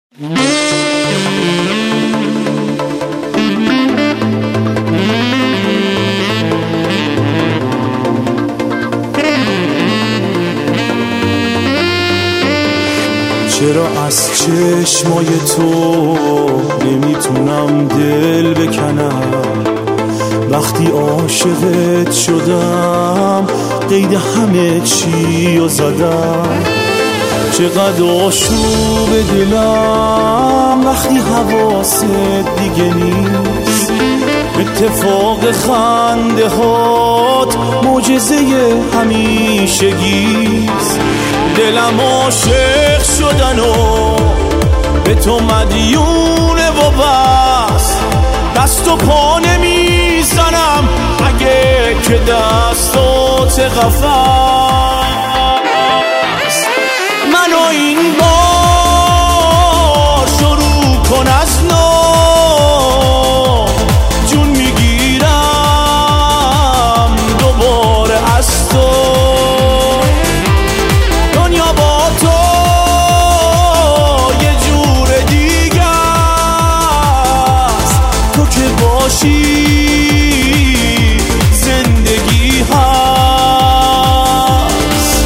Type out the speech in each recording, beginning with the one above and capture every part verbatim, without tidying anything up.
چرا از چشمای تو نمیتونم دل بکنم؟ وقتی عاشقت شدم قید همه چی رو زدم. چقدر آشوب دلم وقتی حواست دیگه نیست. اتفاق خنده هات معجزه همیشگیست. دلم عاشق شدن و به تو مدیونه و بس. دست و پا نمیزنم اگه که دستات قفس. منو این بار شروع کن از نو. جون میگیرم دوباره از تو. دنیا با تو یه جور دیگه است. تو که باشی زندگی هست.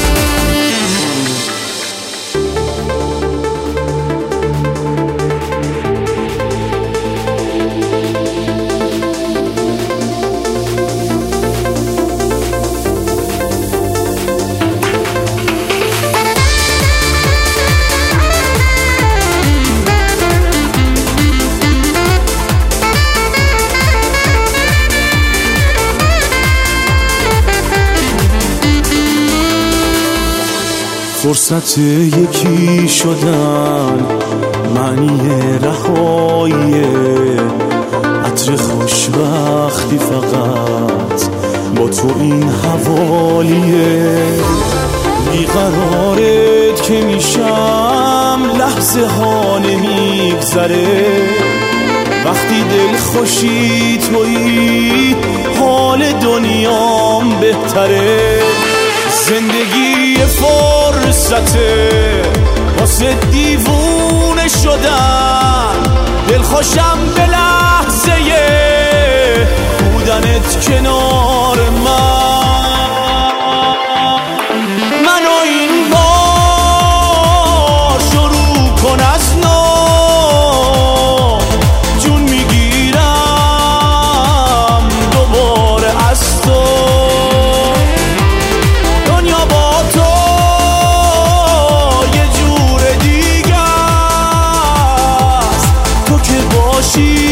فرصت یکی شدن معنی رهاییه. عطر خوشبختی فقط با تو این حوالیه. بیقرارت که میشم لحظه ها نمیگذره. وقتی دل خوشی تویی حال دنیام بهتره. زندگی فرصته واسه دیوونه شدن. دل خوشم به لحظه بودنت کنار من. منو این بار شروع کن از نو. جون میگیرم دوباره از تو. She